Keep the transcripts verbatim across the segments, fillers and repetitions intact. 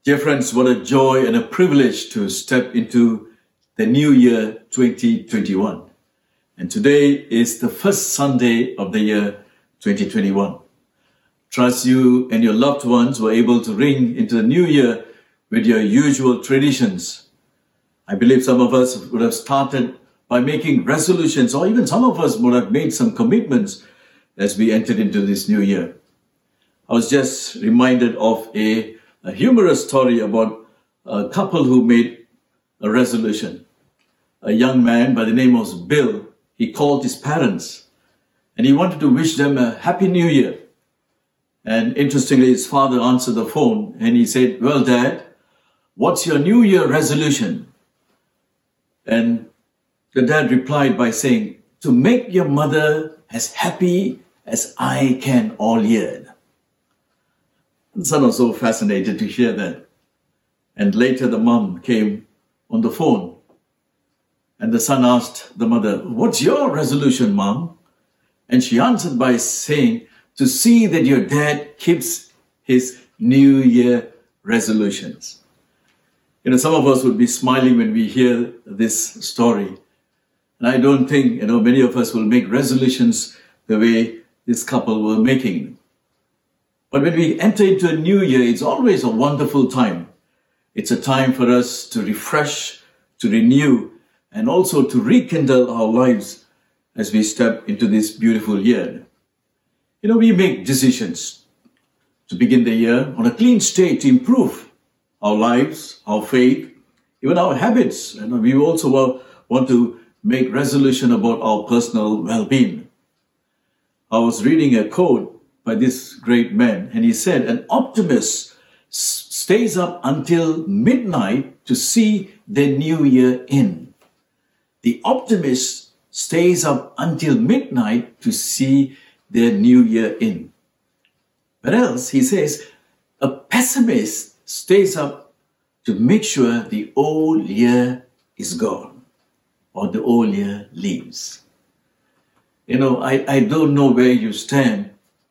Dear friends, what a joy and a privilege to step into the new year twenty twenty-one. And today is the first Sunday of the year twenty twenty-one. Trust you and your loved ones were able to ring into the new year with your usual traditions. I believe some of us would have started by making resolutions, or even some of us would have made some commitments as we entered into this new year. I was just reminded of a, a humorous story about a couple who made a resolution. A young man by the name of Bill, he called his parents and he wanted to wish them a happy new year. And interestingly, his father answered the phone and he said, "Well, Dad, what's your new year resolution?" And the dad replied by saying, "To make your mother as happy as I can all year." The son was so fascinated to hear that. And later the mom came on the phone. And the son asked the mother, "What's your resolution, Mom?" And she answered by saying, "To see that your dad keeps his New Year resolutions." You know, some of us would be smiling when we hear this story. And I don't think, you know, many of us will make resolutions the way this couple were making. But when we enter into a new year, it's always a wonderful time. It's a time for us to refresh, to renew, and also to rekindle our lives as we step into this beautiful year. You know, we make decisions to begin the year on a clean state to improve our lives, our faith, even our habits. And we also want to make resolution about our personal well-being. I was reading a quote by this great man, and he said, "An optimist s- stays up until midnight to see the new year in." The optimist stays up until midnight to see their new year in. But else, he says, a pessimist stays up to make sure the old year is gone or the old year leaves. You know, I, I don't know where you stand,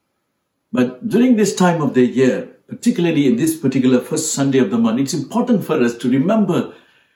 but during this time of the year, particularly in this particular first Sunday of the month, it's important for us to remember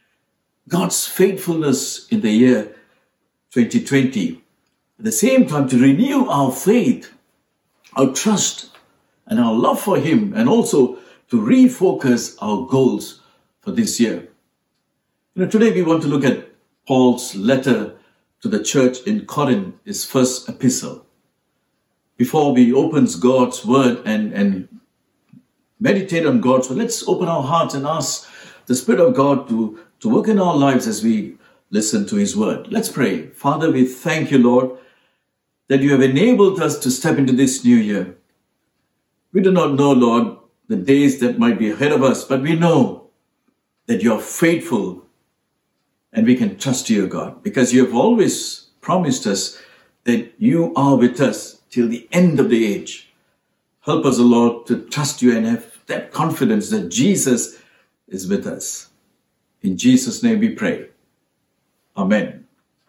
God's faithfulness in the year twenty twenty. At the same time, to renew our faith, our trust, and our love for Him, and also to refocus our goals for this year. You know, today we want to look at Paul's letter to the church in Corinth, his first epistle. Before we open God's word and, and meditate on God's word, let's open our hearts and ask the Spirit of God to, to work in our lives as we listen to His word. Let's pray. Father, we thank you, Lord, that you have enabled us to step into this new year. We do not know, Lord, the days that might be ahead of us, but we know that you are faithful and we can trust you, God, because you have always promised us that you are with us till the end of the age. Help us, O Lord, to trust you and have that confidence that Jesus is with us. In Jesus' name we pray. Amen.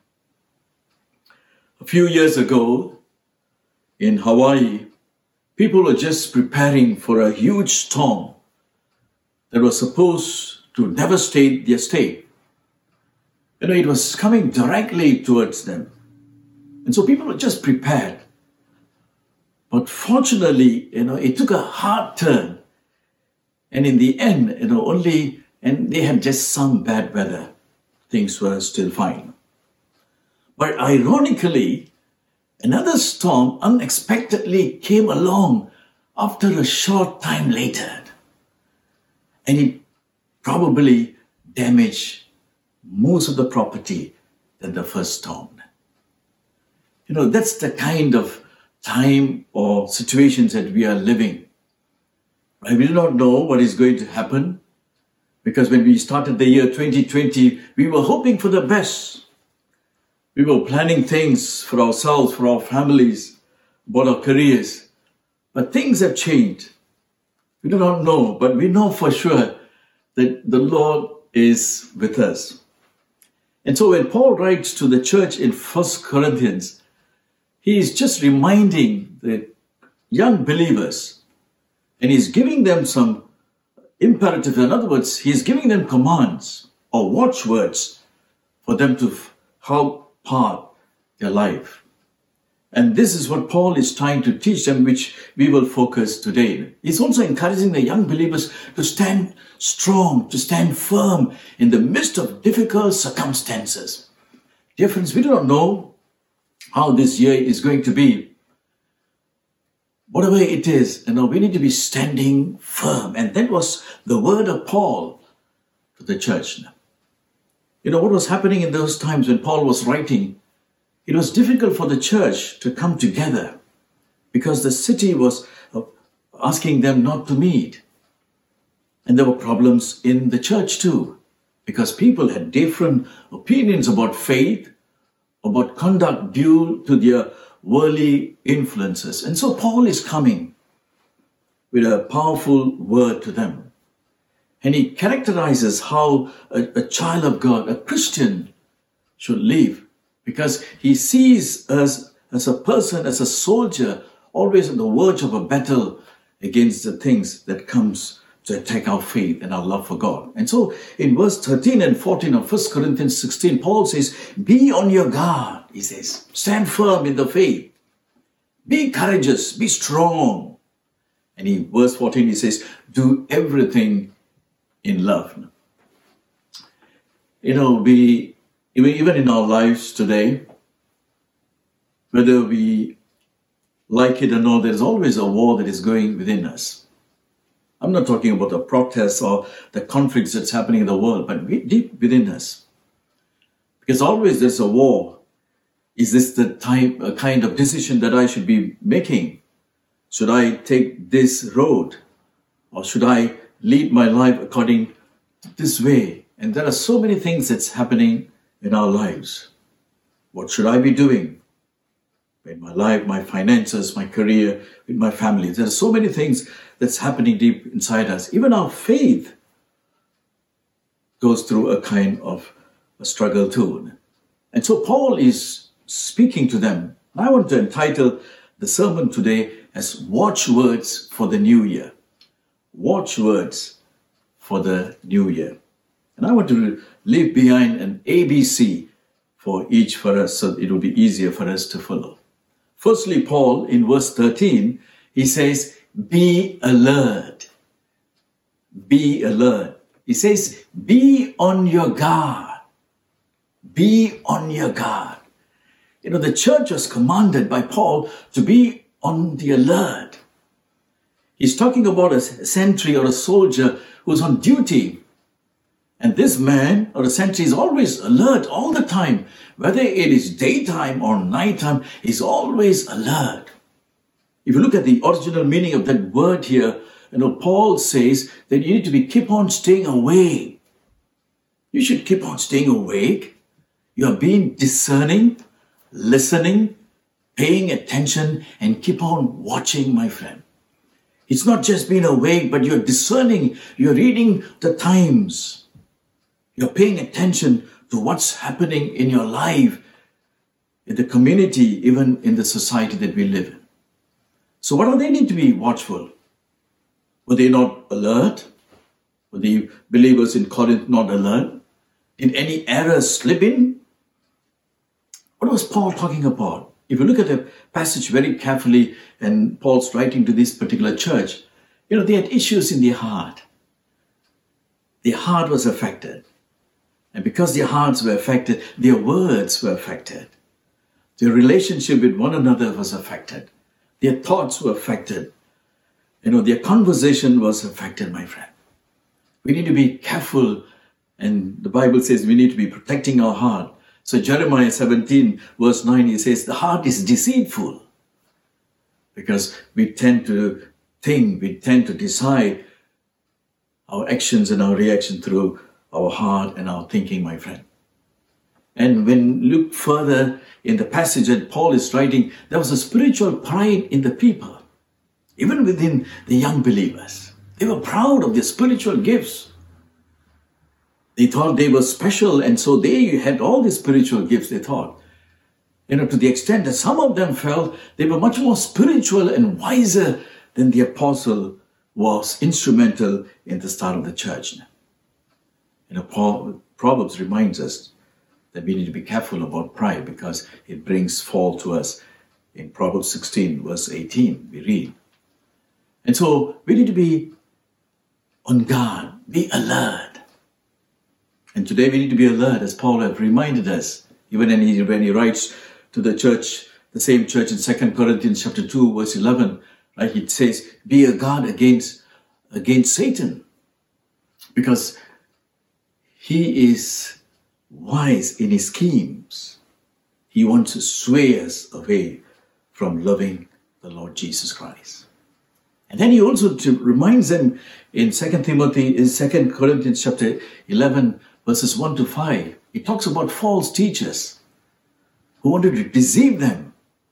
A few years ago in Hawaii, people were just preparing for a huge storm that was supposed to devastate their state. You know, it was coming directly towards them. And so people were just prepared. But fortunately, you know, it took a hard turn. And in the end, you know, only, and they had just some bad weather. Things were still fine. But ironically, another storm unexpectedly came along after a short time later. And it probably damaged most of the property than the first storm. You know, that's the kind of time or situations that we are living. Right? We do not know what is going to happen, because when we started the year twenty twenty, we were hoping for the best. We were planning things for ourselves, for our families, about our careers. But things have changed. We do not know, but we know for sure that the Lord is with us. And so when Paul writes to the church in First Corinthians, he is just reminding the young believers, and he's giving them some imperative. In other words, he's giving them commands or watchwords for them to f- help part their life. And this is what Paul is trying to teach them, which we will focus today. He's also encouraging the young believers to stand strong, to stand firm in the midst of difficult circumstances. Dear friends, we do not know how this year is going to be. Whatever it is, you know, we need to be standing firm. And that was the word of Paul to the church. You know, what was happening in those times when Paul was writing? It was difficult for the church to come together because the city was asking them not to meet. And there were problems in the church too, because people had different opinions about faith, about conduct due to their worldly influences. And so Paul is coming with a powerful word to them. And he characterizes how a, a child of God, a Christian, should live. Because he sees us as a person, as a soldier, always on the verge of a battle against the things that comes to attack our faith and our love for God. And so in verse thirteen and fourteen of First Corinthians sixteen, Paul says, be on your guard, he says. Stand firm in the faith. Be courageous, be strong. And in verse fourteen, he says, do everything in love. You know, we... Even in our lives today, whether we like it or not, there's always a war that is going within us. I'm not talking about the protests or the conflicts that's happening in the world, but deep within us. Because always there's a war. Is this the type, a kind of decision that I should be making? Should I take this road? Or should I lead my life according to this way? And there are so many things that's happening in our lives. What should I be doing in my life, my finances, my career, with my family? There are so many things that's happening deep inside us. Even our faith goes through a kind of a struggle too. And so Paul is speaking to them. I want to entitle the sermon today as Watchwords for the New Year. Watchwords for the New Year. And I want to leave behind an A B C for each for us so it will be easier for us to follow. Firstly, Paul, in verse thirteen, he says, be alert. Be alert. He says, be on your guard. Be on your guard. You know, the church was commanded by Paul to be on the alert. He's talking about a sentry or a soldier who's on duty. And this man or a sentry is always alert all the time. Whether it is daytime or nighttime, he's always alert. If you look at the original meaning of that word here, you know, Paul says that you need to be keep on staying awake. You should keep on staying awake. You are being discerning, listening, paying attention, and keep on watching, my friend. It's not just being awake, but you're discerning, you're reading the times. You're paying attention to what's happening in your life, in the community, even in the society that we live in. So what do they need to be watchful? Were they not alert? Were the believers in Corinth not alert? Did any error slip in? What was Paul talking about? If you look at the passage very carefully, and Paul's writing to this particular church, you know, they had issues in their heart. Their heart was affected. And because their hearts were affected, their words were affected. Their relationship with one another was affected. Their thoughts were affected. You know, their conversation was affected, my friend. We need to be careful. And the Bible says we need to be protecting our heart. So Jeremiah seventeen, verse nine, he says, the heart is deceitful. Because we tend to think, we tend to decide our actions and our reaction through our heart and our thinking, my friend. And when you look further in the passage that Paul is writing, there was a spiritual pride in the people, even within the young believers. They were proud of their spiritual gifts. They thought they were special, and so they had all these spiritual gifts, they thought. You know, to the extent that some of them felt they were much more spiritual and wiser than the apostle was instrumental in the start of the church. You know, Paul, Proverbs reminds us that we need to be careful about pride because it brings fall to us. In Proverbs sixteen, verse eighteen, we read. And so we need to be on guard, be alert. And today we need to be alert, as Paul has reminded us, even when he, when he writes to the church, the same church in Second Corinthians chapter two, verse eleven, right? He says, be a guard against, against Satan, because he is wise in his schemes. He wants to sway us away from loving the Lord Jesus Christ. And then he also to, reminds them in Second Timothy, in Second Corinthians chapter eleven, verses one to five, he talks about false teachers who wanted to deceive them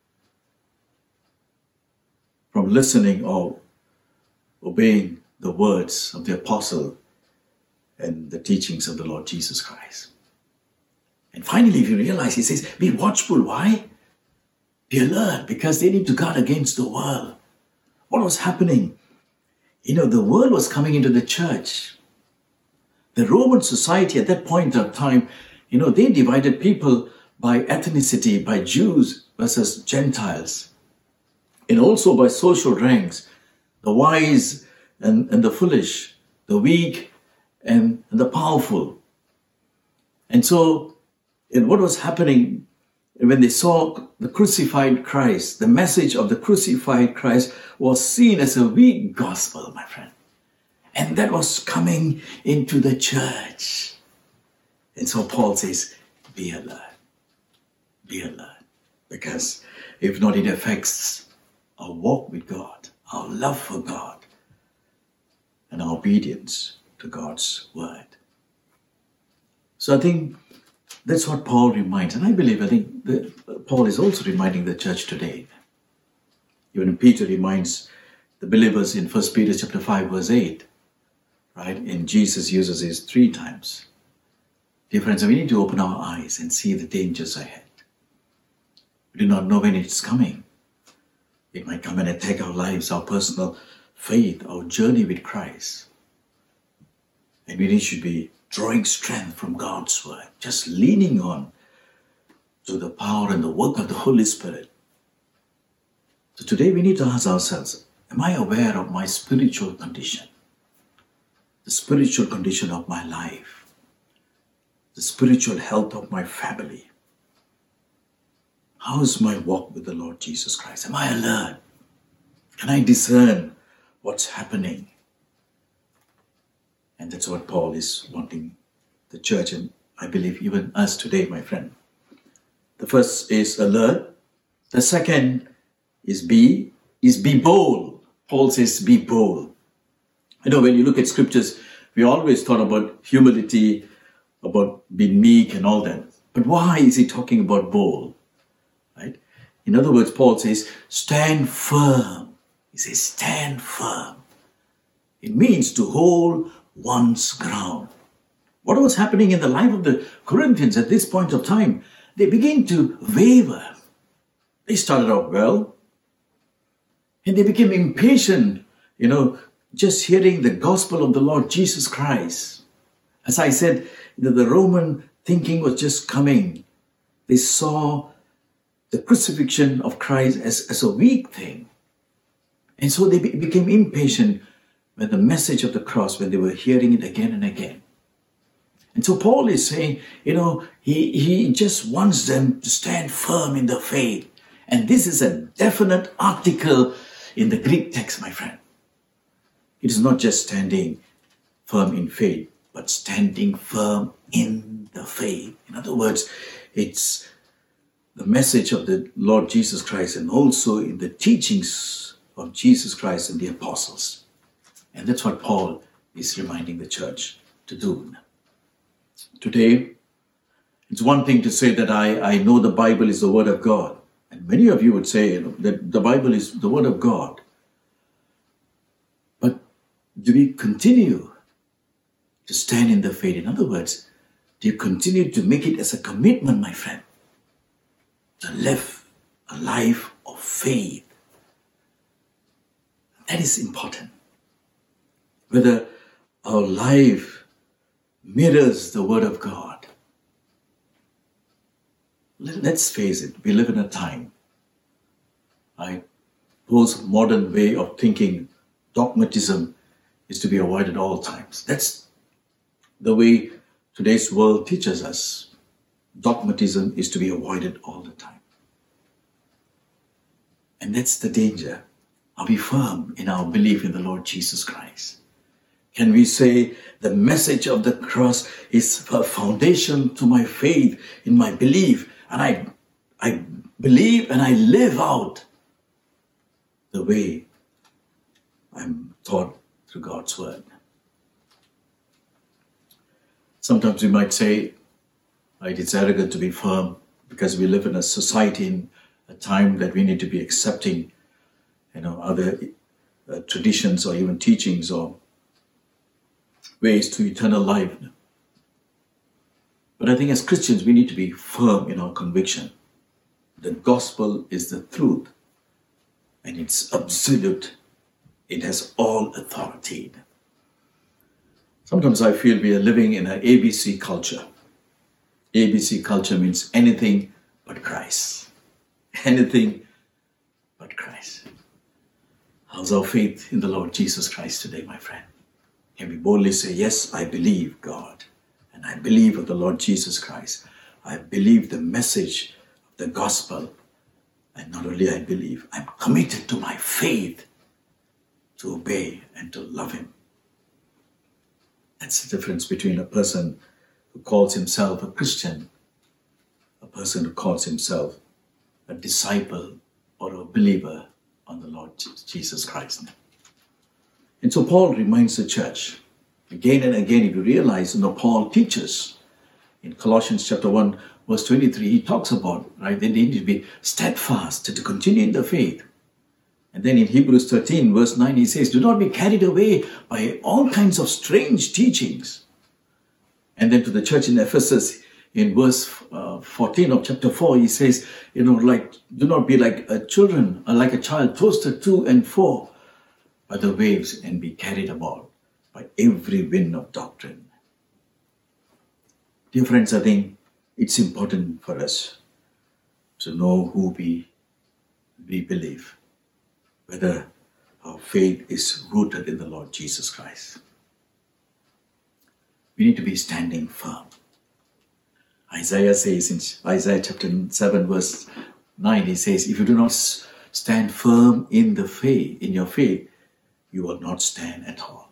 from listening or obeying the words of the apostle and the teachings of the Lord Jesus Christ. And finally, if you realize, he says, be watchful. Why? Be alert, because they need to guard against the world. What was happening? You know, the world was coming into the church. The Roman society at that point of time, you know, they divided people by ethnicity, by Jews versus Gentiles, and also by social ranks, the wise and, and the foolish, the weak and, and the powerful. And so, and what was happening when they saw the crucified Christ, the message of the crucified Christ was seen as a weak gospel, my friend. And that was coming into the church. And so Paul says, be alert. Be alert. Because if not, it affects our walk with God, our love for God, and our obedience to God's word. So I think that's what Paul reminds. And I believe, I think that Paul is also reminding the church today. Even Peter reminds the believers in First Peter chapter five, verse eight, right? And Jesus uses this three times. Dear friends, we need to open our eyes and see the dangers ahead. We do not know when it's coming. It might come and attack our lives, our personal faith, our journey with Christ. And we should be drawing strength from God's word, just leaning on to the power and the work of the Holy Spirit. So today we need to ask ourselves, am I aware of my spiritual condition? The spiritual condition of my life? The spiritual health of my family? How is my walk with the Lord Jesus Christ? Am I alert? Can I discern what's happening? And that's what Paul is wanting the church, and I believe even us today, my friend. The first is alert. The second is be, is be bold. Paul says be bold. You know, when you look at scriptures, we always thought about humility, about being meek and all that. But why is he talking about bold? Right? In other words, Paul says, stand firm. He says, stand firm. It means to hold one's ground. What was happening in the life of the Corinthians at this point of time? They began to waver. They started out well, and they became impatient, you know, just hearing the gospel of the Lord Jesus Christ. As I said, you know, the Roman thinking was just coming. They saw the crucifixion of Christ as, as a weak thing. And so they be- became impatient with the message of the cross when they were hearing it again and again. And so Paul is saying, you know, he, he just wants them to stand firm in the faith. And this is a definite article in the Greek text, my friend. It is not just standing firm in faith, but standing firm in the faith. In other words, it's the message of the Lord Jesus Christ and also in the teachings of Jesus Christ and the apostles. And that's what Paul is reminding the church to do. Today, it's one thing to say that I, I know the Bible is the Word of God. And many of you would say, you know, that the Bible is the Word of God. But do we continue to stand in the faith? In other words, do you continue to make it as a commitment, my friend, to live a life of faith? That is important. whether our life mirrors the Word of God. Let's face it, we live in a time, right? Post-modern way of thinking, dogmatism is to be avoided at all times. That's the way today's world teaches us. Dogmatism is to be avoided all the time. And that's the danger. Are we firm in our belief in the Lord Jesus Christ? Can we say the message of the cross is a foundation to my faith, in my belief, and I, I believe and I live out the way I'm taught through God's Word? Sometimes we might say, right, it's arrogant to be firm because we live in a society, in a time that we need to be accepting, you know, other uh, traditions or even teachings or ways to eternal life. But I think as Christians, we need to be firm in our conviction. The gospel is the truth, and it's absolute. It has all authority. Sometimes I feel we are living in an A B C culture. A B C culture means anything but Christ. Anything but Christ. How's our faith in the Lord Jesus Christ today, my friend? Can we boldly say, yes, I believe God, and I believe of the Lord Jesus Christ. I believe the message of the gospel, and not only I believe, I'm committed to my faith to obey and to love Him. That's the difference between a person who calls himself a Christian, a person who calls himself a disciple or a believer on the Lord Jesus Christ. And so Paul reminds the church, again and again, if you realize, you know, Paul teaches in Colossians chapter one, verse twenty-three, he talks about, right, they need to be steadfast, to continue in the faith. And then in Hebrews thirteen, verse nine, he says, do not be carried away by all kinds of strange teachings. And then to the church in Ephesus, in verse uh, fourteen of chapter four, he says, you know, like, do not be like a children, or like a child tossed to and fro by the waves and be carried about by every wind of doctrine. Dear friends, I think it's important for us to know who we, we believe, whether our faith is rooted in the Lord Jesus Christ. We need to be standing firm. Isaiah says in Isaiah chapter seven, verse nine, he says, if you do not stand firm in the faith, in your faith, you will not stand at all.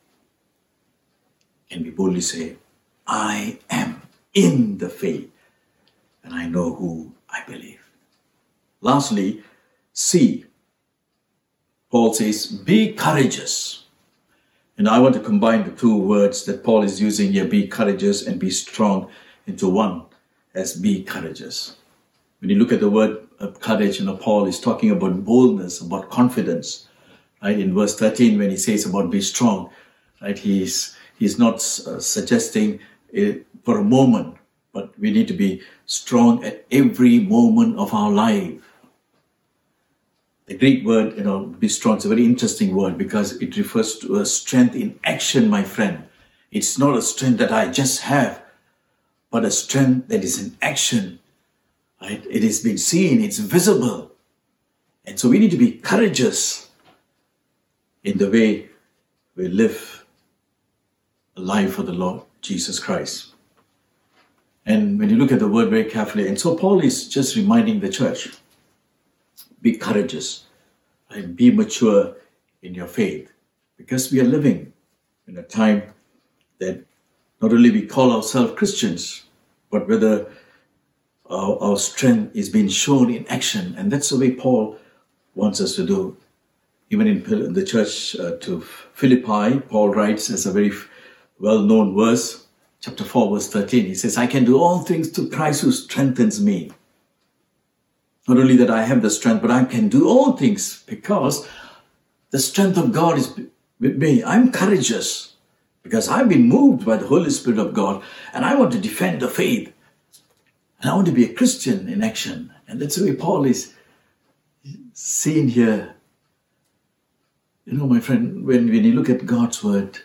Can we boldly say, I am in the faith, and I know who I believe. Lastly, C. Paul says, be courageous. And I want to combine the two words that Paul is using here, be courageous and be strong, into one, as be courageous. When you look at the word of courage, you know, Paul is talking about boldness, about confidence. Right? In verse thirteen, when he says about be strong, right, he's, he's not uh, suggesting it for a moment, but we need to be strong at every moment of our life. The Greek word, you know, be strong, is a very interesting word because it refers to a strength in action, my friend. It's not a strength that I just have, but a strength that is in action. Right? It is being seen, it's visible. And so we need to be courageous in the way we live a life for the Lord Jesus Christ. And when you look at the word very carefully, and so Paul is just reminding the church, be courageous and be mature in your faith, because we are living in a time that not only we call ourselves Christians, but whether our, our strength is being shown in action. And that's the way Paul wants us to do. Even in the church uh, to Philippi, Paul writes as a very well-known verse, chapter four, verse thirteen. He says, I can do all things through Christ who strengthens me. Not only that I have the strength, but I can do all things because the strength of God is with me. I'm courageous because I've been moved by the Holy Spirit of God, and I want to defend the faith. And I want to be a Christian in action. And that's the way Paul is seen here. You know, my friend, when, when you look at God's word,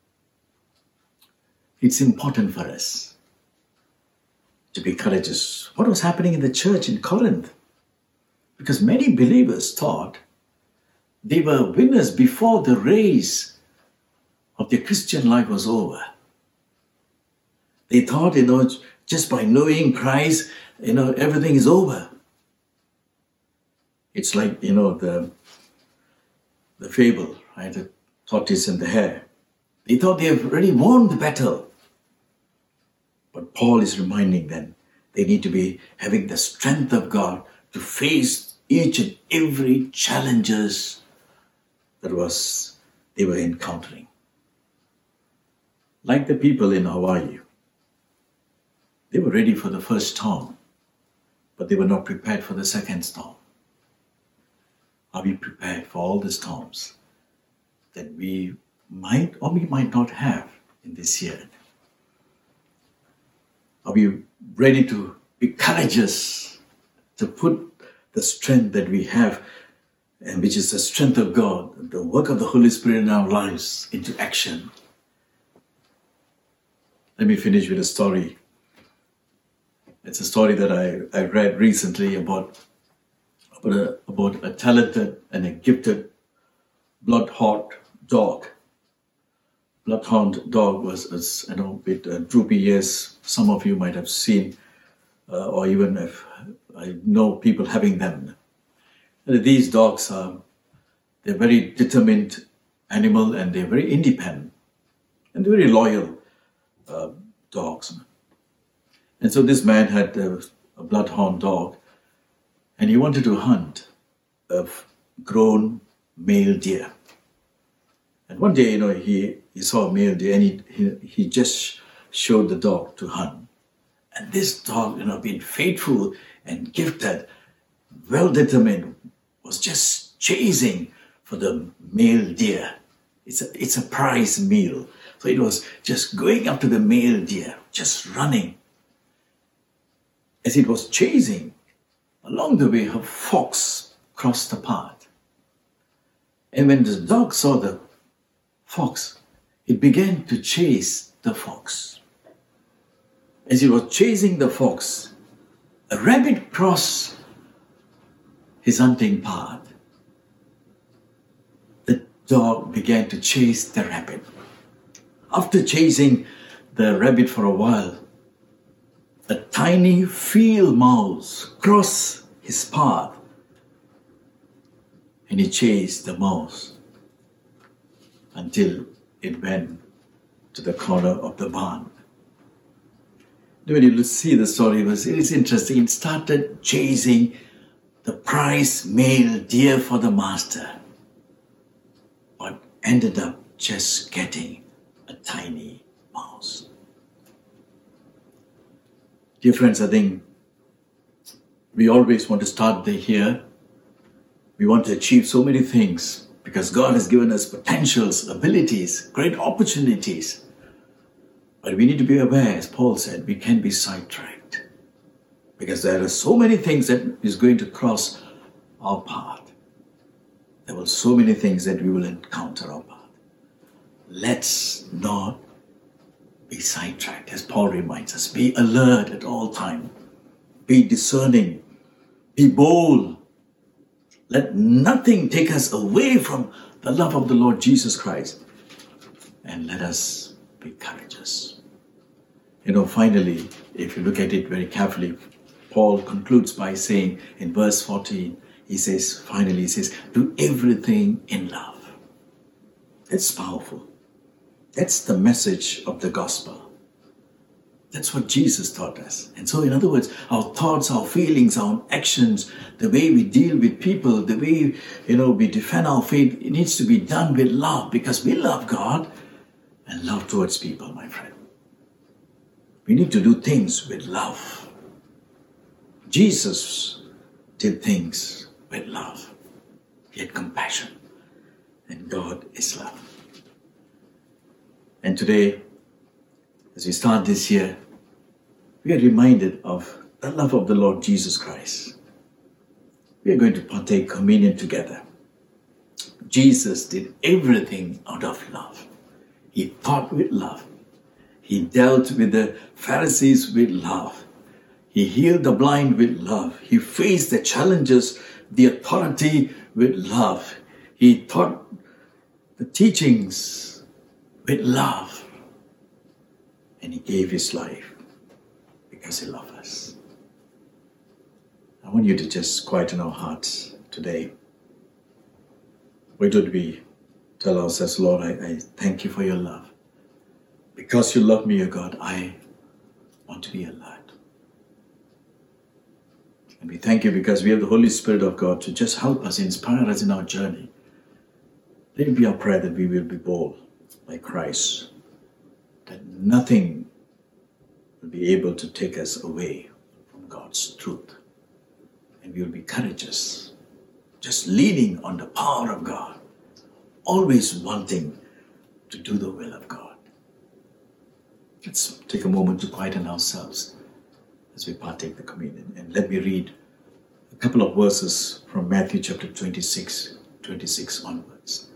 it's important for us to be courageous. What was happening in the church in Corinth? Because many believers thought they were winners before the race of their Christian life was over. They thought, you know, just by knowing Christ, you know, everything is over. It's like, you know, the, the fable, right? The tortoise and the hare. They thought they have already won the battle. But Paul is reminding them they need to be having the strength of God to face each and every challenges that was they were encountering. Like the people in Hawaii, they were ready for the first storm, but they were not prepared for the second storm. Are we prepared for all the storms that we might or we might not have in this year? Are we ready to be courageous, to put the strength that we have, and which is the strength of God, the work of the Holy Spirit in our lives, into action? Let me finish with a story. It's a story that I, I read recently about, about, a, about a talented and a gifted bloodhound dog. Bloodhound dog was, was you know, with uh, droopy ears. Some of you might have seen, uh, or even if I know people having them. And these dogs are they're very determined animal, and they're very independent and very loyal uh, dogs. And so this man had a, a bloodhound dog, and he wanted to hunt a grown male deer. And one day, you know, he, he saw a male deer, and he, he, he just showed the dog to hunt. And this dog, you know, being faithful and gifted, well-determined, was just chasing for the male deer. It's a, it's a prize meal. So it was just going up to the male deer, just running. As it was chasing, along the way, a fox crossed the path. And when the dog saw the fox, it began to chase the fox. As it was chasing the fox, a rabbit crossed his hunting path. The dog began to chase the rabbit. After chasing the rabbit for a while, a tiny field mouse crossed his path, and he chased the mouse until it went to the corner of the barn. When you see the story, it was it is interesting. It started chasing the prize male deer for the master, but ended up just getting a tiny mouse. Dear friends, I think we always want to start the year. We want to achieve so many things because God has given us potentials, abilities, great opportunities. But we need to be aware, as Paul said, we can be sidetracked because there are so many things that is going to cross our path. There will so many things that we will encounter our path. Let's not be sidetracked, as Paul reminds us. Be alert at all times. Be discerning. Be bold. Let nothing take us away from the love of the Lord Jesus Christ. And let us be courageous. You know, finally, if you look at it very carefully, Paul concludes by saying in verse fourteen, he says, finally, he says, do everything in love. It's powerful. That's the message of the gospel. That's what Jesus taught us. And so, in other words, our thoughts, our feelings, our actions, the way we deal with people, the way, you know, we defend our faith, it needs to be done with love because we love God and love towards people, my friend. We need to do things with love. Jesus did things with love. He had compassion. And God is love. And today, as we start this year, we are reminded of the love of the Lord Jesus Christ. We are going to partake communion together. Jesus did everything out of love. He thought with love. He dealt with the Pharisees with love. He healed the blind with love. He faced the challenges, the authority with love. He taught the teachings with love. And he gave his life because he loved us. I want you to just quieten our hearts today. Why don't we tell ourselves, Lord, I, I thank you for your love. Because you love me, O God, I want to be alert. And we thank you because we have the Holy Spirit of God to just help us, inspire us in our journey. Let it be our prayer that we will be bold like Christ, that nothing will be able to take us away from God's truth. And we will be courageous, just leaning on the power of God, always wanting to do the will of God. Let's take a moment to quieten ourselves as we partake the communion. And let me read a couple of verses from Matthew chapter twenty-six, twenty-six onwards.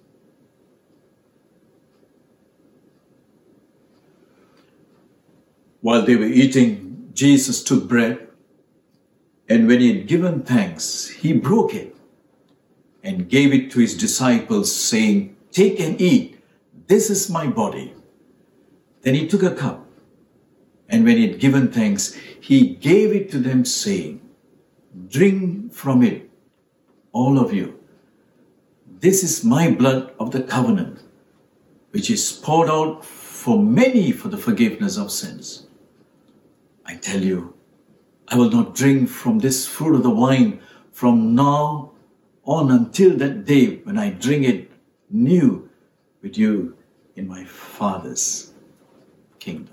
While they were eating, Jesus took bread, and when he had given thanks, he broke it and gave it to his disciples, saying, "Take and eat, this is my body." Then he took a cup, and when he had given thanks, he gave it to them, saying, "Drink from it, all of you. This is my blood of the covenant, which is poured out for many for the forgiveness of sins. I tell you, I will not drink from this fruit of the vine from now on until that day when I drink it new with you in my Father's kingdom."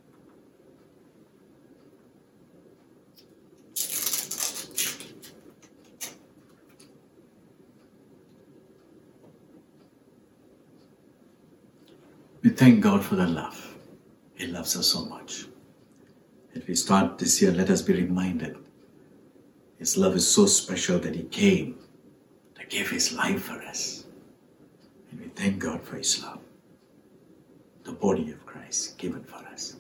We thank God for the love. He loves us so much. As we start this year, let us be reminded His love is so special that He came to give His life for us. And we thank God for His love, the body of Christ given for us.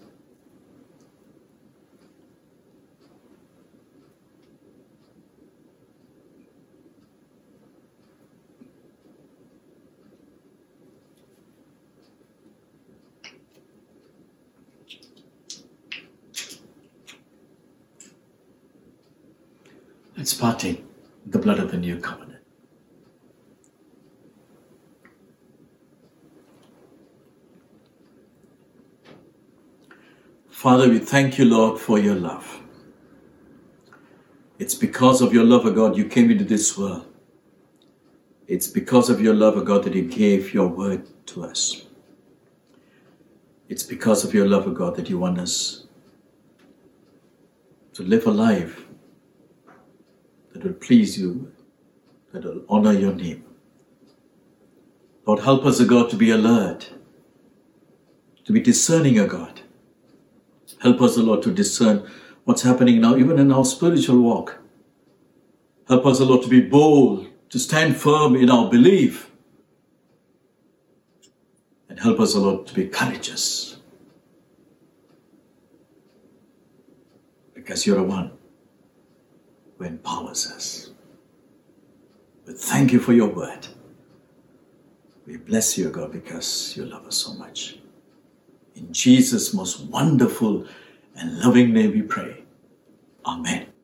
Let's partake the blood of the new covenant. Father, we thank you, Lord, for your love. It's because of your love, O God, you came into this world. It's because of your love, O God, that you gave your word to us. It's because of your love, O God, that you want us to live a life that will please you, that will honor your name. Lord, help us, O God, to be alert, to be discerning, O God. Help us, O Lord, to discern what's happening now, even in our spiritual walk. Help us, O Lord, to be bold, to stand firm in our belief. And help us, O Lord, to be courageous. Because you're the one who empowers us. We thank you for your word. We bless you, God, because you love us so much. In Jesus' most wonderful and loving name we pray. Amen.